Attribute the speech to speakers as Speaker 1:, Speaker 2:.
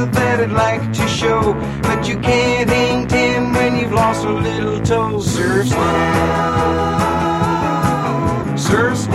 Speaker 1: that I'd like to show, but you can't hang 10 when you've lost a little toe. Surf stand, surf stand.